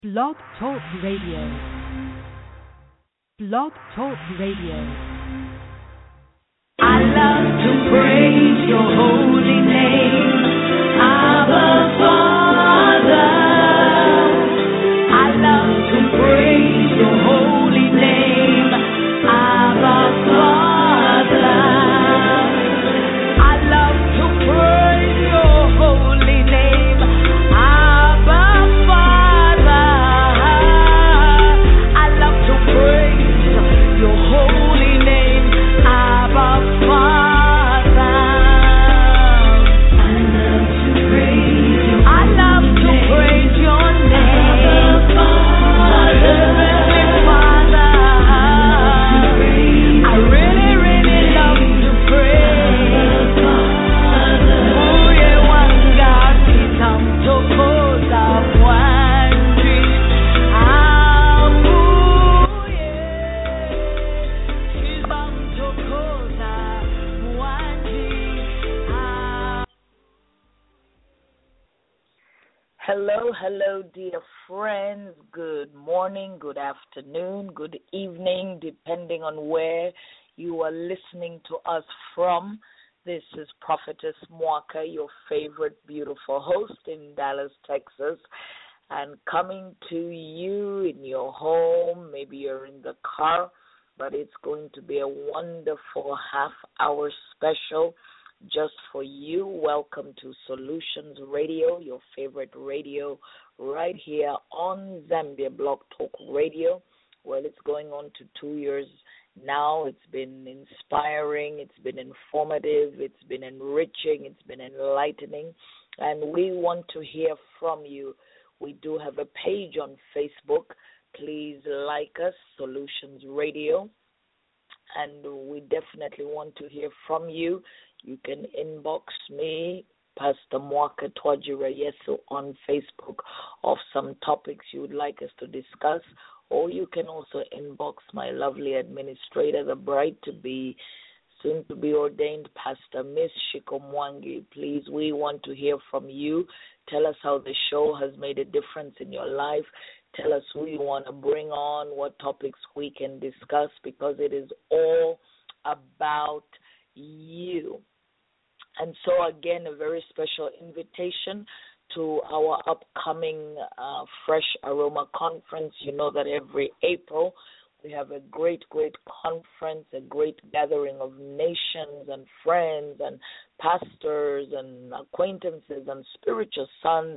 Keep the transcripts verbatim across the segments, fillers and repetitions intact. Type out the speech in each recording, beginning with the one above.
Blog Talk Radio. Blog Talk Radio. I love to praise your holy name, Abba Father. I love to praise your holy name, Abba Father. I love to praise your holy name, Abba Father. I love to praise your holy name, Abba Father. I love to praise your I love to praise your name, Abba Father. Father. I really, really love to praise. Uye wangati tamtokoza mwanji. Abuye Shizamtokoza mwanji. Hello, hello, dear friends. Good morning, good afternoon, good evening, depending on where you are listening to us from. This is Prophetess Mwaka, your favorite beautiful host in Dallas, Texas, and coming to you in your home. Maybe you're in the car, but it's going to be a wonderful half-hour special just for you. Welcome to Solutions Radio, your favorite radio, right here on Zambia Blog Talk Radio. Well, it's going on to two years now. It's been inspiring, it's been informative, it's been enriching, it's been enlightening, and we want to hear from you. We do have a page on Facebook. Please like us, Solutions Radio, and we definitely want to hear from you. You can inbox me, Pastor Mwaka Twajira Yesu, on Facebook of some topics you would like us to discuss, or you can also inbox my lovely administrator, the bride to be, soon to be ordained Pastor Miss Shiko Mwangi. Please, we want to hear from you. Tell us how the show has made a difference in your life. Tell us who you want to bring on, what topics we can discuss, because it is all about you. And so, again, a very special invitation to our upcoming uh, Fresh Aroma Conference. You know that every April we have a great, great conference, a great gathering of nations and friends and pastors and acquaintances and spiritual sons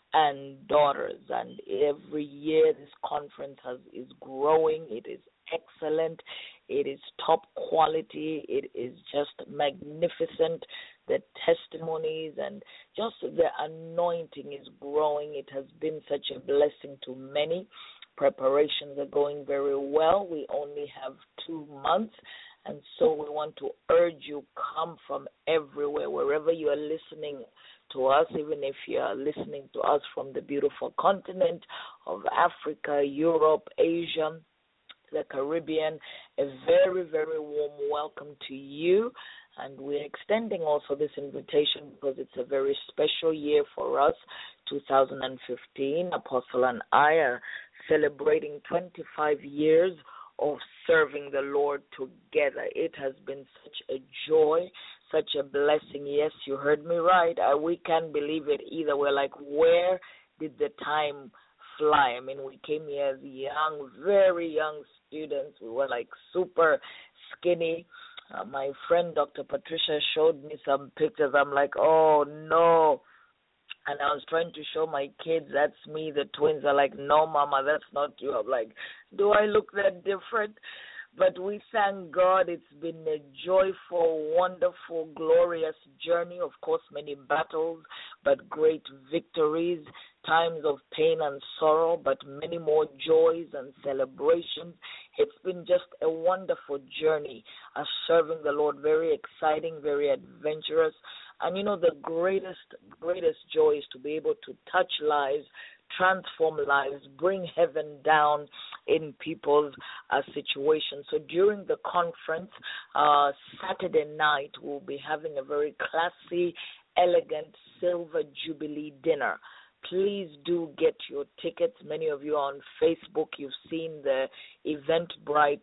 and daughters. And every year this conference has, is growing. It is excellent. It is top quality. It is just magnificent. The testimonies and just the anointing is growing. It has been such a blessing to many. Preparations are going very well. We only have two months, and so we want to urge you, come from everywhere, wherever you are listening to us, even if you are listening to us from the beautiful continent of Africa, Europe, Asia, the Caribbean. A very, very warm welcome to you. And we're extending also this invitation because it's a very special year for us. two thousand fifteen, Apostle and I are celebrating twenty-five years of serving the Lord together. It has been such a joy, such a blessing. Yes, you heard me right. I, we can't believe it either. We're like, where did the time fly? I mean, we came here as young, very young students. We were like super skinny. Uh, my friend Doctor Patricia showed me some pictures. I'm like, oh, no. And I was trying to show my kids, that's me. The twins are like, no, Mama, that's not you. I'm like, do I look that different? But we thank God. It's been a joyful, wonderful, glorious journey. Of course, many battles, but great victories, times of pain and sorrow, but many more joys and celebrations. It's been just a wonderful journey of serving the Lord, very exciting, very adventurous. And, you know, the greatest, greatest joy is to be able to touch lives, transform lives, bring heaven down in people's uh, situations. So during the conference, uh, Saturday night, we'll be having a very classy, elegant silver jubilee dinner. please do get your tickets. Many of you are on Facebook. You've seen the Eventbrite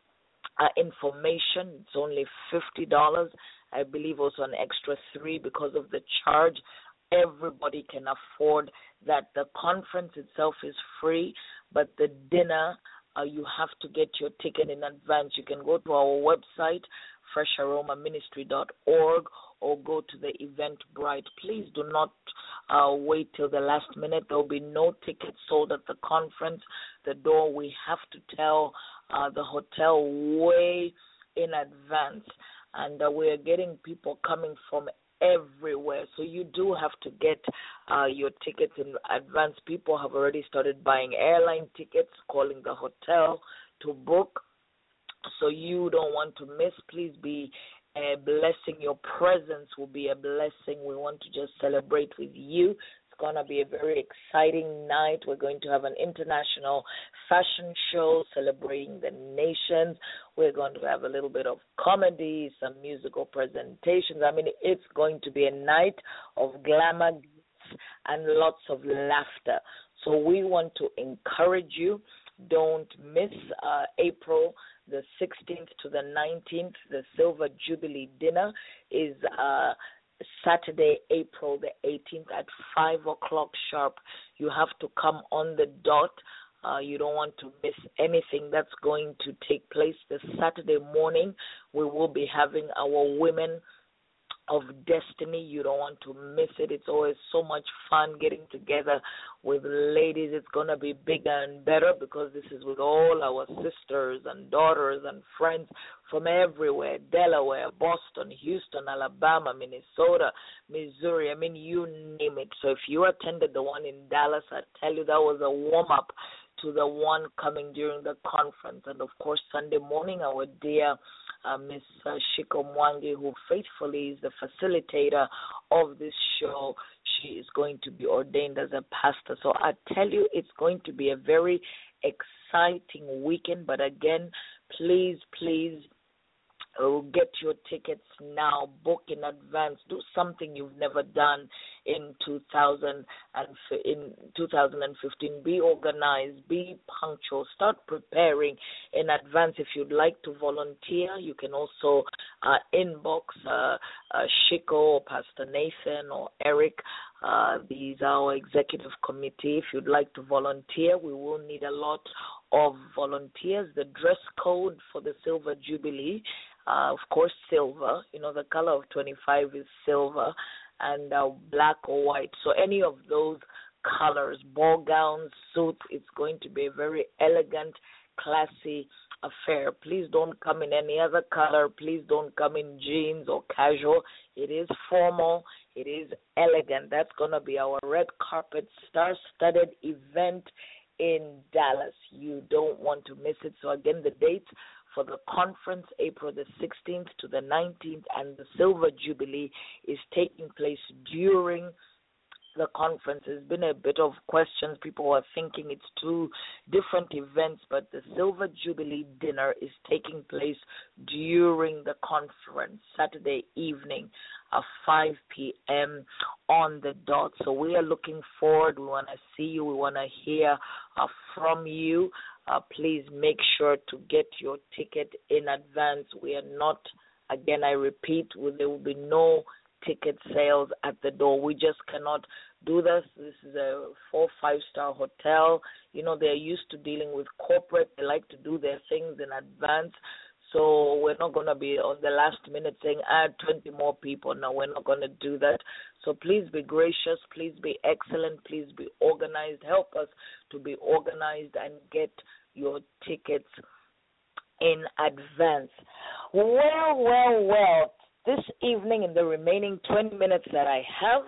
uh, information. It's only fifty dollars. I believe also an extra three because of the charge. Everybody can afford that. The conference itself is free, but the dinner, uh, you have to get your ticket in advance. You can go to our website, fresh aroma ministry dot org, or go to the Eventbrite. Please do not uh, wait till the last minute. There will be no tickets sold at the conference. The door, we have to tell uh, the hotel way in advance. And uh, we are getting people coming from everywhere. So you do have to get uh, your tickets in advance. People have already started buying airline tickets, calling the hotel to book. So you don't want to miss. Please be a blessing. Your presence will be a blessing. We want to just celebrate with you. It's going to be a very exciting night. We're going to have an international fashion show celebrating the nations. We're going to have a little bit of comedy, some musical presentations. I mean, it's going to be a night of glamour and lots of laughter. So we want to encourage you. Don't miss uh, April the sixteenth to the nineteenth. The Silver Jubilee Dinner is uh, Saturday, April the eighteenth at five o'clock sharp. You have to come on the dot. Uh, you don't want to miss anything that's going to take place this Saturday morning. We will be having our Women of Destiny. You don't want to miss it. It's always so much fun getting together with ladies. It's going to be bigger and better because this is with all our sisters and daughters and friends from everywhere, Delaware, Boston, Houston, Alabama, Minnesota, Missouri. I mean, you name it. So if you attended the one in Dallas, I tell you that was a warm-up to the one coming during the conference. And, of course, Sunday morning, our dear uh, Miss uh, Shiko Mwangi, who faithfully is the facilitator of this show, she is going to be ordained as a pastor. So I tell you, it's going to be a very exciting weekend. But, again, please, please, Oh, get your tickets now. Book in advance. Do something you've never done in two thousand and in two thousand fifteen. Be organized. Be punctual. Start preparing in advance. If you'd like to volunteer, you can also uh, inbox uh, uh, Shiko or Pastor Nathan or Eric. Uh, these are our executive committee. If you'd like to volunteer, we will need a lot of volunteers. The dress code for the Silver Jubilee, Uh, of course, silver. You know, the color of twenty-five is silver, and uh, black or white. So any of those colors, ball gowns, suits, it's going to be a very elegant, classy affair. Please don't come in any other color. Please don't come in jeans or casual. It is formal. It is elegant. That's going to be our red carpet, star-studded event in Dallas. You don't want to miss it. So, again, the dates for the conference, April the sixteenth to the nineteenth, and the Silver Jubilee is taking place during the conference. There's been a bit of questions. People are thinking it's two different events, but the Silver Jubilee dinner is taking place during the conference, Saturday evening at five p.m. on the dot. So we are looking forward. We want to see you. We want to hear uh, from you. Uh, please make sure to get your ticket in advance. We are not, again, I repeat, there will be no ticket sales at the door. We just cannot do this. This is a four, five-star hotel. You know, they're used to dealing with corporate. They like to do their things in advance. So we're not going to be on the last minute saying, add twenty more people. No, we're not going to do that. So please be gracious. Please be excellent. Please be organized. Help us to be organized and get your tickets in advance. Well, well, well. This evening, in the remaining twenty minutes that I have,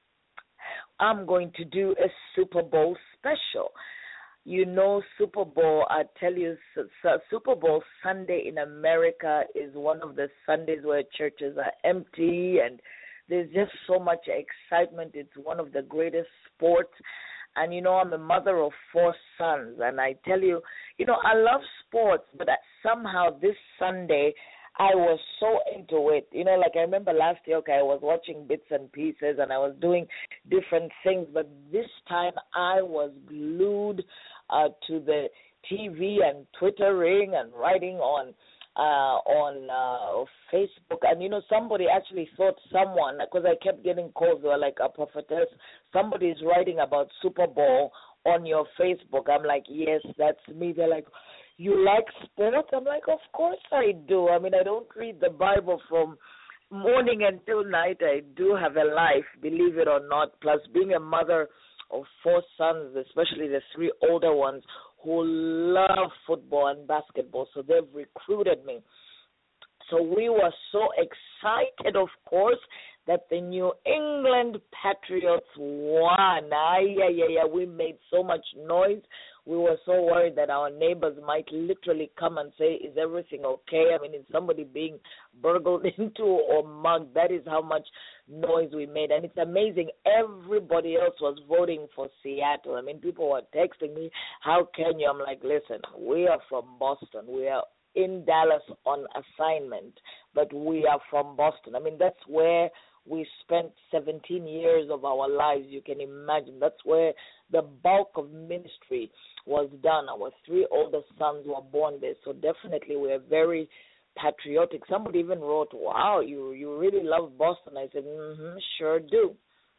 I'm going to do a Super Bowl special. You know, Super Bowl, I tell you, Super Bowl Sunday in America is one of the Sundays where churches are empty and there's just so much excitement. It's one of the greatest sports. And, you know, I'm a mother of four sons. And I tell you, you know, I love sports, but somehow this Sunday, I was so into it. You know, like I remember last year, okay, I was watching bits and pieces and I was doing different things, but this time I was glued uh, to the T V and Twittering and writing on uh, on uh, Facebook. And, you know, somebody actually thought someone, because I kept getting calls, they were like, a prophetess, somebody is writing about Super Bowl on your Facebook. I'm like, yes, that's me. They're like, you like sports? I'm like, of course I do. I mean, I don't read the Bible from morning until night. I do have a life, believe it or not. Plus, being a mother of four sons, especially the three older ones who love football and basketball, so they've recruited me. So we were so excited, of course, that the New England Patriots won. Ay, yeah, yeah, yeah. We made so much noise. We were so worried that our neighbors might literally come and say, is everything okay? I mean, is somebody being burgled into or mugged? That is how much noise we made. And it's amazing. Everybody else was voting for Seattle. I mean, people were texting me, how can you? I'm like, listen, we are from Boston. We are in Dallas on assignment, but we are from Boston. I mean, that's where we spent seventeen years of our lives. You can imagine. That's where the bulk of ministry was done. Our three older sons were born there, so definitely we are very patriotic. Somebody even wrote, wow, you, you really love Boston. I said, mm-hmm, sure do.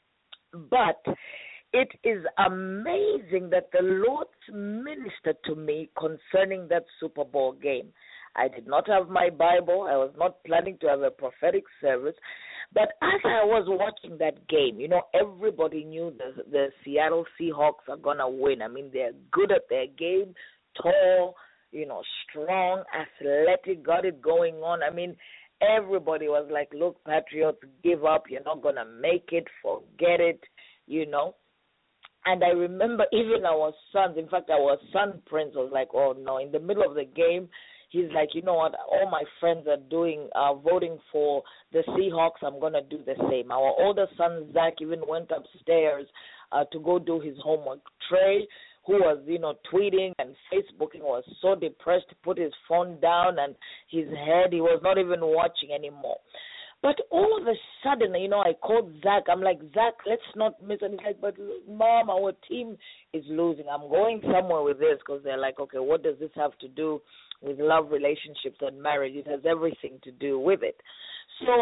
But it is amazing that the Lord ministered to me concerning that Super Bowl game. I did not have my Bible. I was not planning to have a prophetic service. But as I was watching that game, you know, everybody knew the, the Seattle Seahawks are going to win. I mean, they're good at their game, tall, you know, strong, athletic, got it going on. I mean, everybody was like, look, Patriots, give up. You're not going to make it. Forget it, you know. And I remember even our sons, in fact, our son Prince was like, oh, no, in the middle of the game, he's like, you know what, all my friends are doing, uh, voting for the Seahawks, I'm going to do the same. Our older son, Zach, even went upstairs uh, to go do his homework. Trey, who was, you know, tweeting and Facebooking, was so depressed, put his phone down and his head, he was not even watching anymore. But all of a sudden, you know, I called Zach. I'm like, Zach, let's not miss. And he's like, but Mom, our team is losing. I'm going somewhere with this, because they're like, okay, what does this have to do with love, relationships, and marriage? It has everything to do with it. So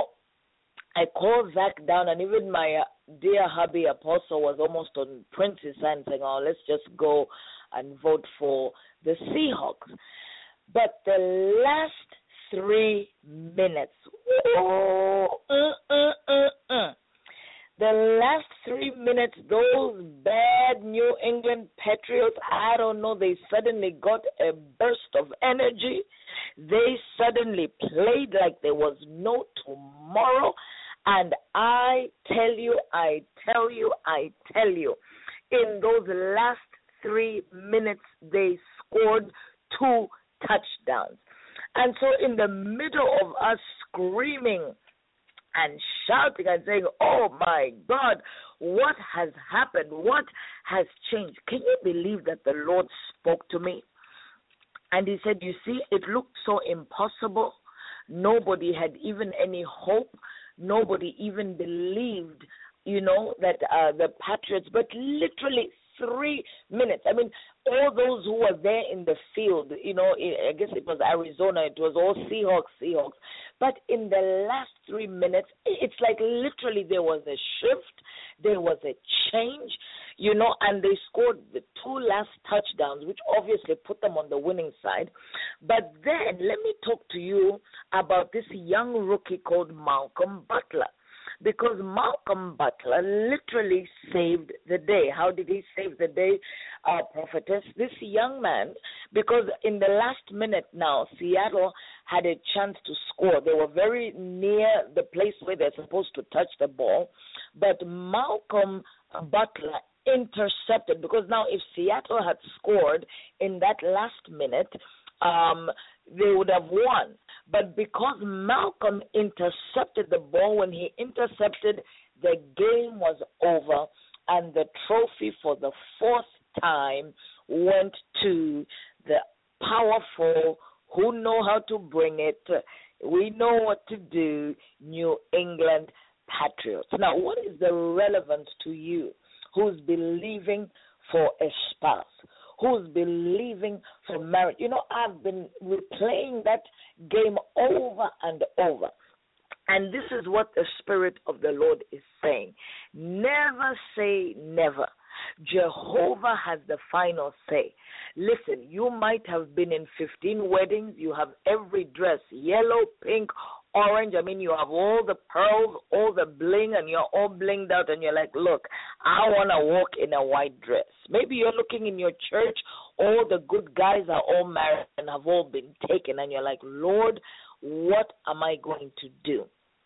I called Zach down, and even my uh, dear hubby Apostle was almost on Prince's side saying, oh, let's just go and vote for the Seahawks. But the last three minutes, oh, uh, uh, uh, uh. the last three minutes, those bad New England Patriots, I don't know, they suddenly got a burst of energy. They suddenly played like there was no tomorrow. And I tell you, I tell you, I tell you, in those last three minutes, they scored two touchdowns. And so in the middle of us screaming and shouting and saying, oh, my God, what has happened? What has changed? Can you believe that the Lord spoke to me? And he said, you see, it looked so impossible. Nobody had even any hope. Nobody even believed, you know, that uh, the Patriots, but literally three minutes. I mean, all those who were there in the field, you know, I guess it was Arizona, it was all Seahawks, Seahawks. But in the last three minutes, it's like literally there was a shift, there was a change, you know, and they scored the two last touchdowns, which obviously put them on the winning side. But then let me talk to you about this young rookie called Malcolm Butler. Because Malcolm Butler literally saved the day. How did he save the day, uh, prophetess? This young man, because in the last minute now, Seattle had a chance to score. They were very near the place where they're supposed to touch the ball. But Malcolm Butler intercepted, because now if Seattle had scored in that last minute, um, they would have won. But because Malcolm intercepted the ball, when he intercepted, the game was over, and the trophy for the fourth time went to the powerful, who know how to bring it, We know what to do, New England Patriots. Now, what is the relevance to you who's believing for a spouse, who's believing for marriage? You know, I've been replaying that game over and over. And this is what the Spirit of the Lord is saying. Never say never. Jehovah has the final say. Listen, you might have been in fifteen weddings. You have every dress, yellow, pink, orange. I mean, you have all the pearls, all the bling, and you're all blinged out. And you're like, look, I want to walk in a white dress. Maybe you're looking in your church. All the good guys are all married and have all been taken. And you're like, Lord, what am I going to do?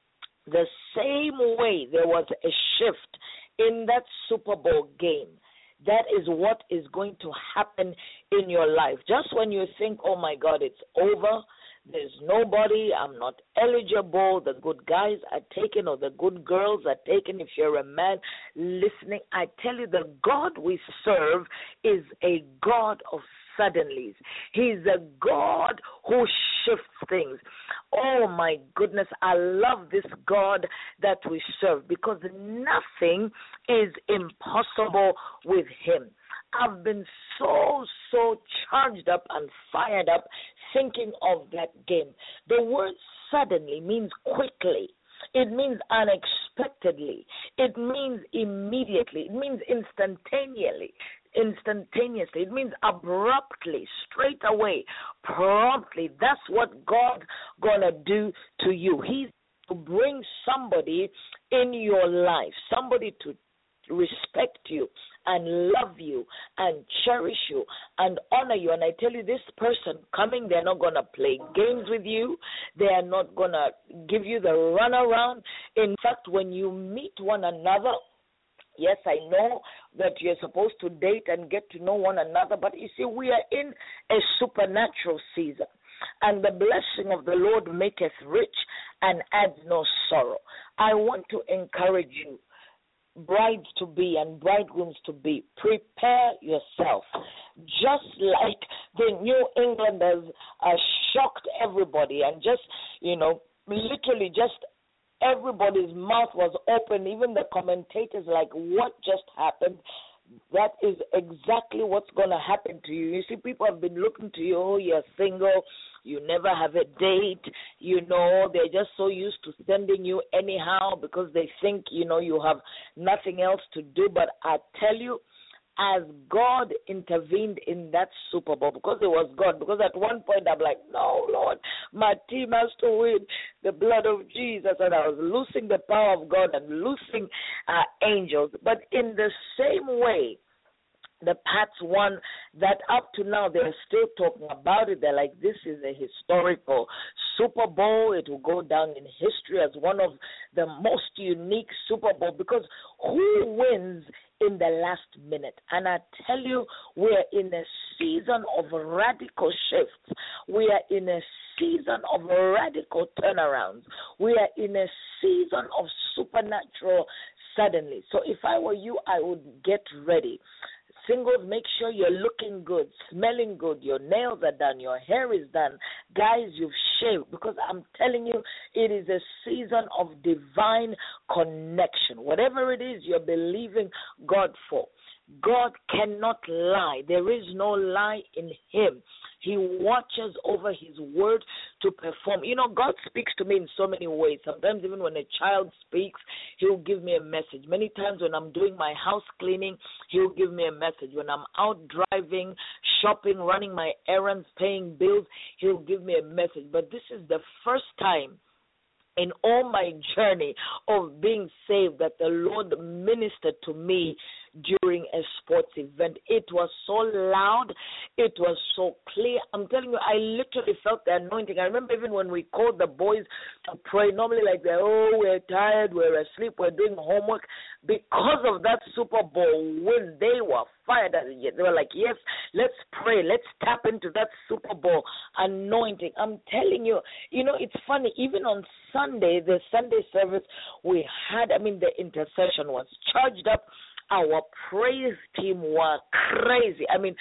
The same way there was a shift in that Super Bowl game, that is what is going to happen in your life. Just when you think, oh my God, it's over, there's nobody, I'm not eligible, the good guys are taken or the good girls are taken. If you're a man listening, I tell you, the God we serve is a God of suddenlies. He's a God who shifts things. Oh my goodness, I love this God that we serve because nothing is impossible with him. I've been so, so charged up and fired up thinking of that game. The word suddenly means quickly. It means unexpectedly. It means immediately. It means instantaneously. Instantaneously. It means abruptly, straight away, promptly. That's what God's gonna do to you. He's to bring somebody in your life, somebody to respect you and love you and cherish you and honor you. And I tell you, this person coming, they're not going to play games with you. They are not going to give you the runaround. In fact, when you meet one another, yes, I know that you're supposed to date and get to know one another, but you see, we are in a supernatural season. And the blessing of the Lord maketh rich and adds no sorrow. I want to encourage you, brides to be and bridegrooms to be, prepare yourself. Just like the New Englanders uh, shocked everybody and just, you know, literally just everybody's mouth was open, even the commentators like, what just happened? That is exactly what's going to happen to you. You see, people have been looking to you, oh, you're single, you never have a date, you know, they're just so used to sending you anyhow because they think, you know, you have nothing else to do. But I tell you, as God intervened in that Super Bowl, because it was God, because at one point I'm like, no, Lord, my team has to win, the blood of Jesus, and I was losing the power of God and losing uh, angels. But in the same way, the Pats won that. Up to now, they're still talking about it. They're like, this is a historical Super Bowl. It will go down in history as one of the most unique Super Bowl, because who wins in the last minute? And I tell you, we're in a season of radical shifts. We are in a season of radical turnarounds. We are in a season of supernatural suddenly. So if I were you, I would get ready. Singles, make sure you're looking good, smelling good, your nails are done, your hair is done. Guys, you've shaved, because I'm telling you, it is a season of divine connection. Whatever it is you're believing God for, God cannot lie. There is no lie in him. He watches over his word to perform. You know, God speaks to me in so many ways. Sometimes even when a child speaks, he'll give me a message. Many times when I'm doing my house cleaning, he'll give me a message. When I'm out driving, shopping, running my errands, paying bills, he'll give me a message. But this is the first time in all my journey of being saved that the Lord ministered to me during a sports event. It was so loud. It was so clear. I'm telling you, I literally felt the anointing. I remember even when we called the boys to pray, normally like, they're, oh, we're tired, we're asleep, we're doing homework. Because of that Super Bowl win, they were fired. They were like, yes, let's pray. Let's tap into that Super Bowl anointing. I'm telling you, you know, it's funny. Even on Sunday, the Sunday service we had, I mean, the intercession was charged up. Our praise team were crazy. I mean,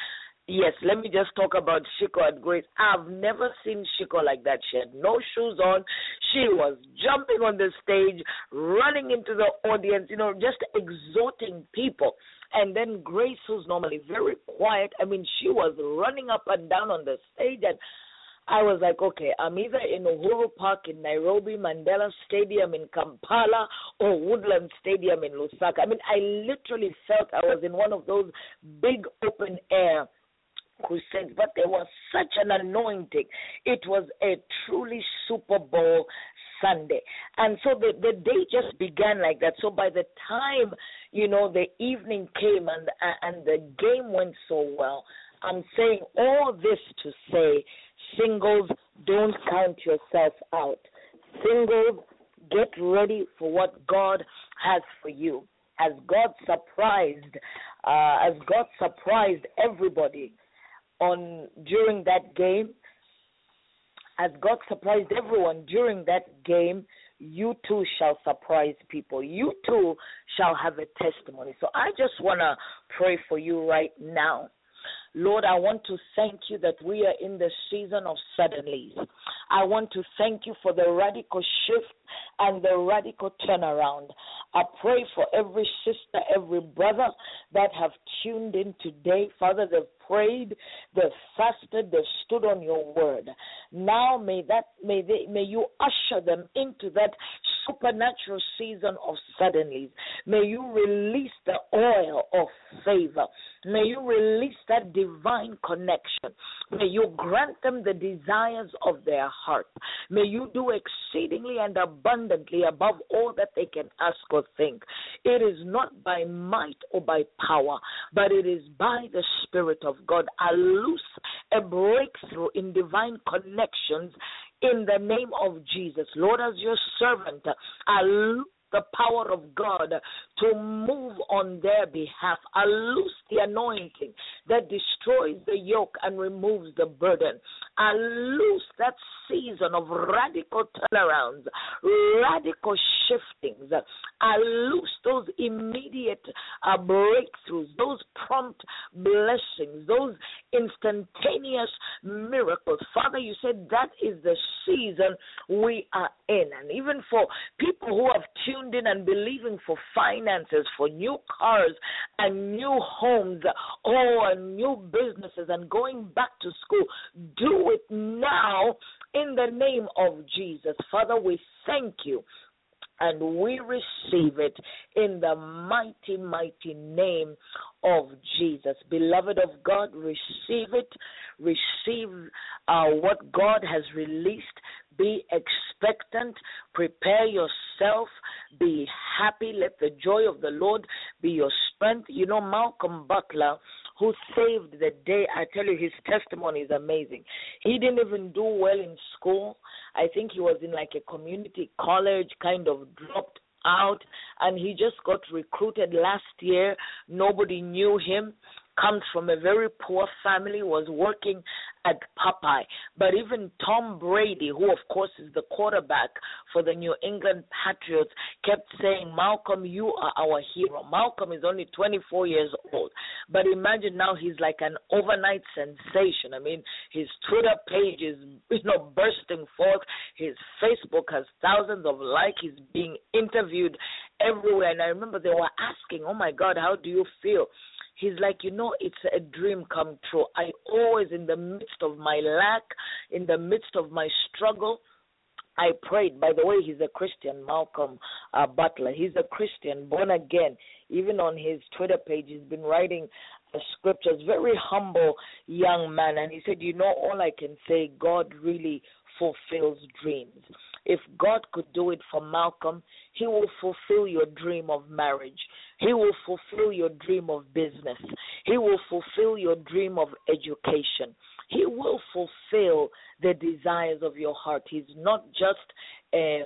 Yes, let me just talk about Shiko at Grace. I've never seen Shiko like that. She had no shoes on. She was jumping on the stage, running into the audience, you know, just exhorting people. And then Grace, who's normally very quiet, I mean, she was running up and down on the stage, and I was like, okay, I'm either in Uhuru Park in Nairobi, Mandela Stadium in Kampala, or Woodland Stadium in Lusaka. I mean, I literally felt I was in one of those big open air crusades, but there was such an anointing. It was a truly Super Bowl Sunday. And so the, the day just began like that. So by the time, you know, the evening came and and the game went so well, I'm saying all this to say, singles, don't count yourself out. Singles, get ready for what God has for you. As God surprised, uh, as God surprised everybody on during that game, as God surprised everyone during that game, you too shall surprise people. You too shall have a testimony. So I just want to pray for you right now. Lord, I want to thank you that we are in the season of suddenlies. I want to thank you for the radical shift and the radical turnaround. I pray for every sister, every brother that have tuned in today. Father, they've prayed, they've fasted, they've stood on your word. Now may that may they may you usher them into that supernatural season of suddenlies. May you release the oil of favor. May you release that divine connection. May you grant them the desires of their heart. May you do exceedingly and abundantly above all that they can ask or think. It is not by might or by power, but it is by the Spirit of God. I loose a breakthrough in divine connections in the name of Jesus. Lord, as your servant, I loose the power of God to move on their behalf. I loose the anointing that destroys the yoke and removes the burden. I loose that season of radical turnarounds, radical shiftings. I loose those immediate uh, breakthroughs, those prompt blessings, those instantaneous miracles. Father, you said that is the season we are in. And even for people who have tuned in and believing for finances, for new cars and new homes, oh, and new businesses and going back to school, do it now in the name of Jesus. Father, we thank you and we receive it in the mighty, mighty name of Jesus. Beloved of God, receive it. Receive uh, what God has released. Be expectant. Prepare yourself. Be happy. Let the joy of the Lord be your strength. You know, Malcolm Butler, who saved the day, I tell you, his testimony is amazing. He didn't even do well in school. I think he was in like a community college, kind of dropped out, and he just got recruited last year. Nobody knew him. Comes from a very poor family, was working at Popeye. But even Tom Brady, who of course is the quarterback for the New England Patriots, kept saying, Malcolm, you are our hero. Malcolm is only twenty-four years old. But imagine now he's like an overnight sensation. I mean, his Twitter page is, you know, bursting forth. His Facebook has thousands of likes. He's being interviewed everywhere. And I remember they were asking, oh, my God, how do you feel? He's like, you know, it's a dream come true. I always, in the midst of my lack, in the midst of my struggle, I prayed. By the way, he's a Christian, Malcolm uh, Butler. He's a Christian, born again. Even on his Twitter page, he's been writing uh, scriptures. Very humble young man. And he said, you know, all I can say, God really fulfills dreams. If God could do it for Malcolm, he will fulfill your dream of marriage. He will fulfill your dream of business. He will fulfill your dream of education. He will fulfill the desires of your heart. He's not just a,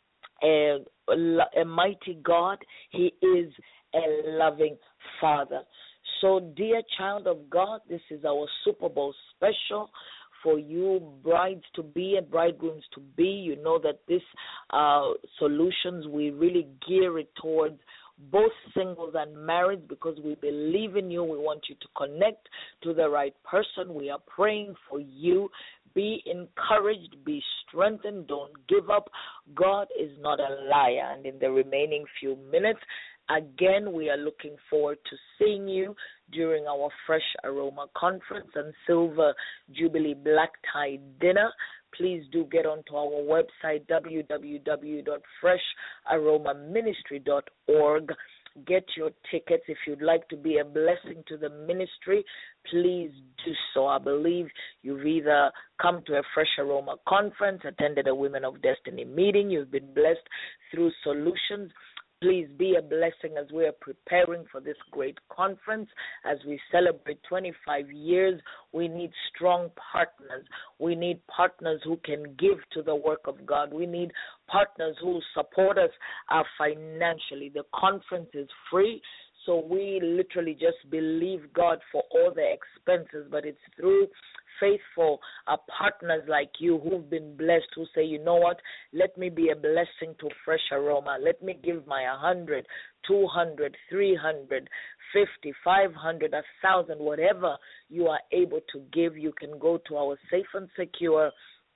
a, a mighty God. He is a loving Father. So, dear child of God, this is our Super Bowl special. For you brides to be and bridegrooms to be, you know that this uh, solutions, we really gear it towards both singles and married, because we believe in you. We want you to connect to the right person. We are praying for you. Be encouraged, be strengthened, don't give up. God is not a liar. And in the remaining few minutes, again, we are looking forward to seeing you during our Fresh Aroma Conference and Silver Jubilee Black Tie Dinner. Please do get onto our website, w w w dot fresh aroma ministry dot org. Get your tickets. If you'd like to be a blessing to the ministry, please do so. I believe you've either come to a Fresh Aroma Conference, attended a Women of Destiny meeting, you've been blessed through solutions. Please be a blessing as we are preparing for this great conference. As we celebrate twenty-five years, we need strong partners. We need partners who can give to the work of God. We need partners who will support us uh, financially. The conference is free, so we literally just believe God for all the expenses, but it's through faithful uh, partners like you who've been blessed, who say, you know what, let me be a blessing to Fresh Aroma. Let me give my one hundred, two hundred, three hundred, fifty, five hundred, one thousand, whatever you are able to give. You can go to our safe and secure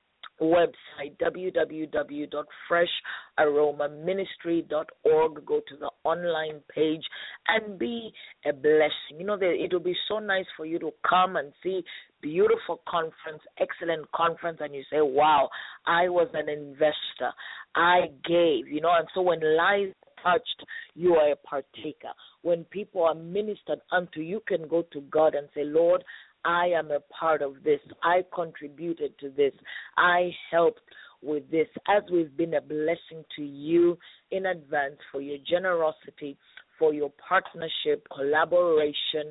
website, w w w dot fresh aroma ministry dot org. Go to the online page and be a blessing. You know, it will be so nice for you to come and see beautiful conference, excellent conference, and you say, wow, I was an investor. I gave, you know, and so when lives touched, you are a partaker. When people are ministered unto, you can go to God and say, Lord, I am a part of this. I contributed to this. I helped with this. As we've been a blessing to you in advance for your generosity, for your partnership, collaboration,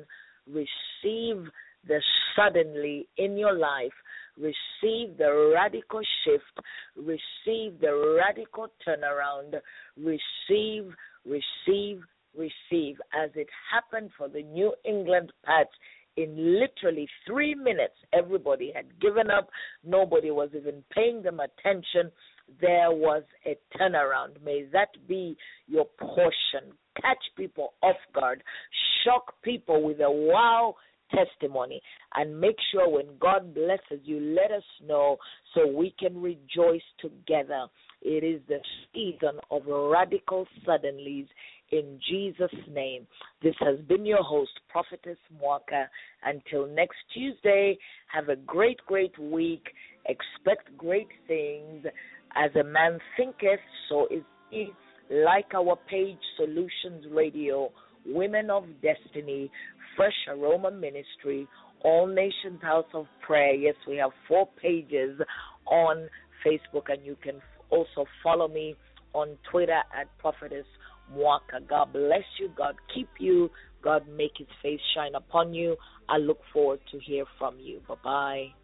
receive the suddenly in your life. Receive the radical shift. Receive the radical turnaround. Receive, receive, receive. As it happened for the New England Pats, in literally three minutes, everybody had given up. Nobody was even paying them attention. There was a turnaround. May that be your portion. Catch people off guard. Shock people with a wow testimony. And make sure when God blesses you, let us know so we can rejoice together. It is the season of radical suddenlies. In Jesus' name, this has been your host, Prophetess Mwaka. Until next Tuesday, have a great, great week. Expect great things. As a man thinketh, so is he. Like our page, Solutions Radio, Women of Destiny, Fresh Aroma Ministry, All Nations House of Prayer. Yes, we have four pages on Facebook, and you can also follow me on Twitter at Prophetess Mwaka. God bless you. God keep you. God make his face shine upon you. I look forward to hear from you. Bye-bye.